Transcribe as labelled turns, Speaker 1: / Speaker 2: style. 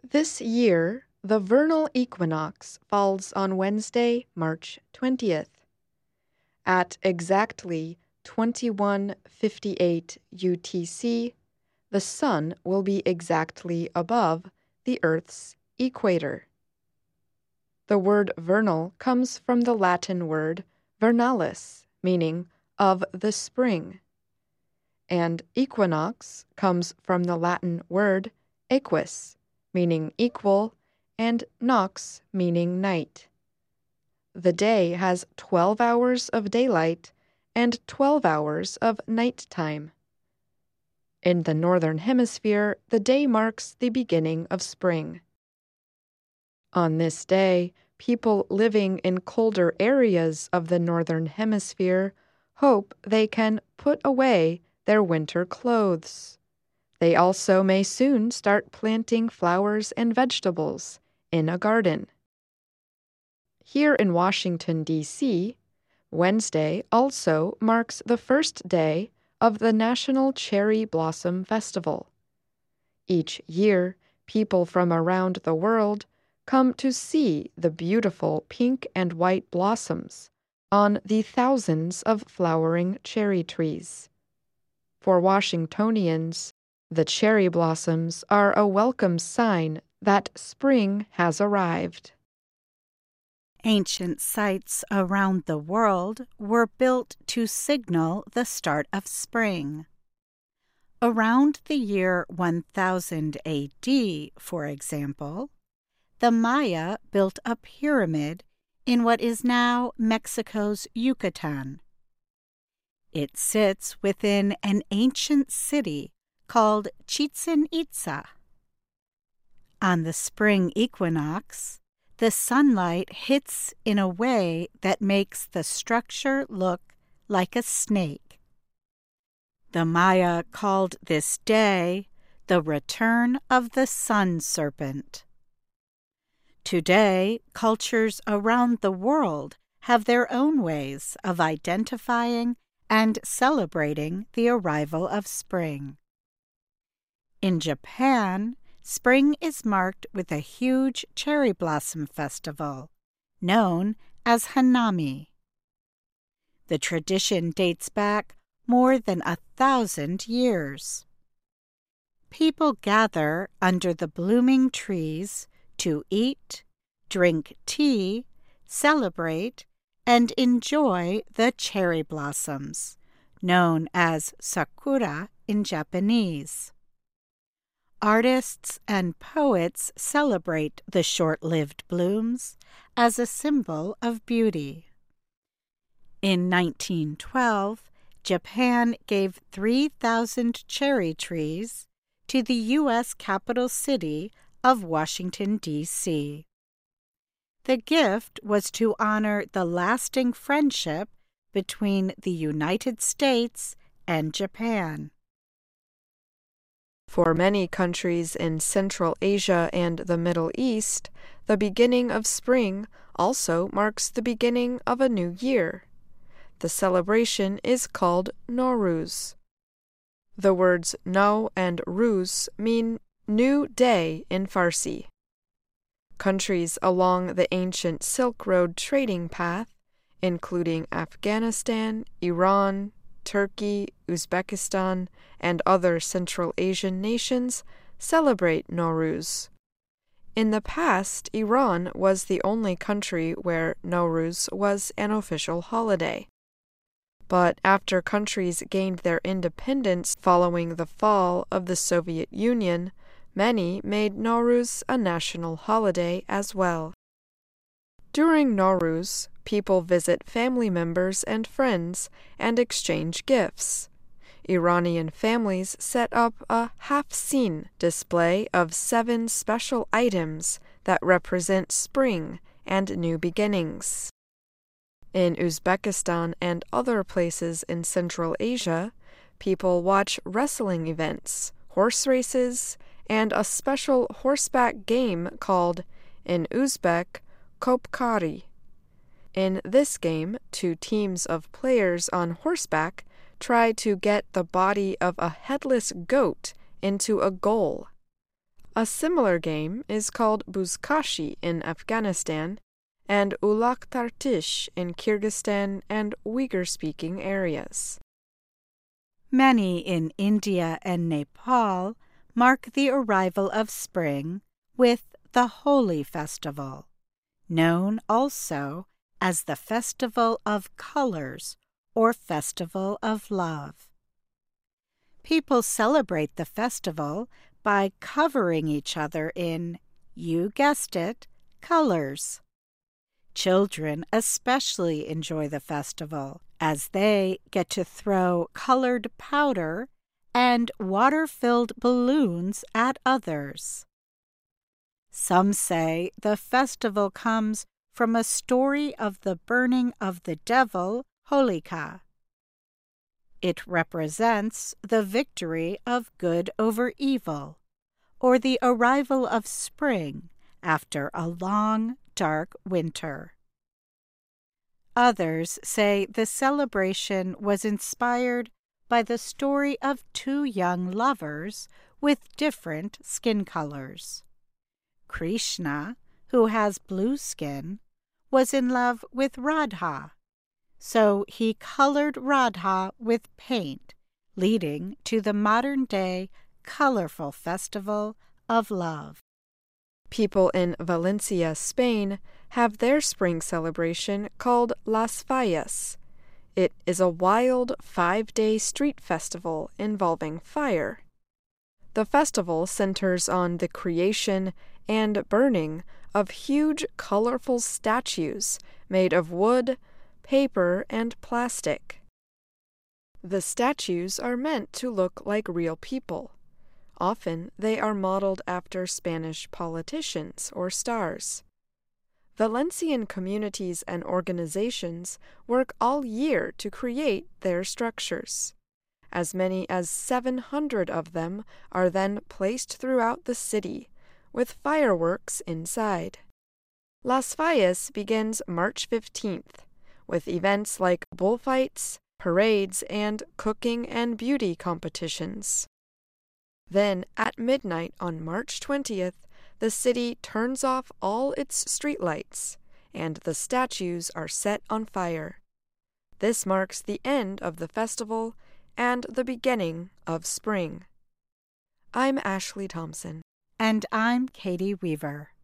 Speaker 1: This year, the vernal equinox falls on Wednesday, March 20th. At exactly 21:58 UTC, the Sun will be exactly above the Earth's equator. The word vernal comes from the Latin word vernalis, meaning of the spring, and equinox comes from the Latin word equus, meaning equal, and nox, meaning night. The day has 12 hours of daylight and 12 hours of nighttime. In the Northern Hemisphere, the day marks the beginning of spring. On this day, people living in colder areas of the Northern Hemisphere hope they can put away their winter clothes. They also may soon start planting flowers and vegetables in a garden. Here in Washington, D.C., Wednesday also marks the first day of the National Cherry Blossom Festival. Each year, people from around the world come to see the beautiful pink and white blossoms on the thousands of flowering cherry trees. For Washingtonians, the cherry blossoms are a welcome sign that spring has arrived.
Speaker 2: Ancient sites around the world were built to signal the start of spring. Around the year 1000 AD, for example, the Maya built a pyramid in what is now Mexico's Yucatan. It sits within an ancient city called Chichen Itza. On the spring equinox, the sunlight hits in a way that makes the structure look like a snake. The Maya called this day the return of the sun serpent. Today, cultures around the world have their own ways of identifying and celebrating the arrival of spring. In Japan, spring is marked with a huge cherry blossom festival, known as Hanami. The tradition dates back more than 1,000 years. People gather under the blooming trees to eat, drink tea, celebrate, and enjoy the cherry blossoms, known as sakura in Japanese. Artists and poets celebrate the short-lived blooms as a symbol of beauty. In 1912, Japan gave 3,000 cherry trees to the U.S. capital city of Washington, D.C. The gift was to honor the lasting friendship between the United States and Japan.
Speaker 1: For many countries in Central Asia and the Middle East, the beginning of spring also marks the beginning of a new year. The celebration is called Nowruz. The words Nau and Ruz mean new day in Farsi. Countries along the ancient Silk Road trading path, including Afghanistan, Iran, Turkey, Uzbekistan, and other Central Asian nations, celebrate Nowruz. In the past, Iran was the only country where Nowruz was an official holiday. But after countries gained their independence following the fall of the Soviet Union, many made Nowruz a national holiday as well. During Nowruz, people visit family members and friends and exchange gifts. Iranian families set up a Hafsin display of 7 special items that represent spring and new beginnings. In Uzbekistan and other places in Central Asia, people watch wrestling events, horse races, and a special horseback game called, in Uzbek, Kopkari. In this game, 2 teams of players on horseback try to get the body of a headless goat into a goal. A similar game is called Buzkashi in Afghanistan and Ulak Tartish in Kyrgyzstan and Uyghur-speaking areas.
Speaker 2: Many in India and Nepal mark the arrival of spring with the Holi festival, known also as the Festival of Colors or Festival of Love. People celebrate the festival by covering each other in, you guessed it, colors. Children especially enjoy the festival as they get to throw colored powder and water-filled balloons at others. Some say the festival comes from a story of the burning of the devil, Holika. It represents the victory of good over evil, or the arrival of spring after a long, dark winter. Others say the celebration was inspired by the story of two young lovers with different skin colors. Krishna, who has blue skin, was in love with Radha, so he colored Radha with paint, leading to the modern-day colorful festival of love.
Speaker 1: People in Valencia, Spain, have their spring celebration called Las Fallas. It is a wild 5-day street festival involving fire. The festival centers on the creation and burning of huge, colorful statues made of wood, paper, and plastic. The statues are meant to look like real people. Often they are modeled after Spanish politicians or stars. Valencian communities and organizations work all year to create their structures. As many as 700 of them are then placed throughout the city, with fireworks inside. Las Fallas begins March 15th, with events like bullfights, parades, and cooking and beauty competitions. Then, at midnight on March 20th, the city turns off all its streetlights, and the statues are set on fire. This marks the end of the festival and the beginning of spring. I'm Ashley Thompson.
Speaker 2: And I'm Katie Weaver.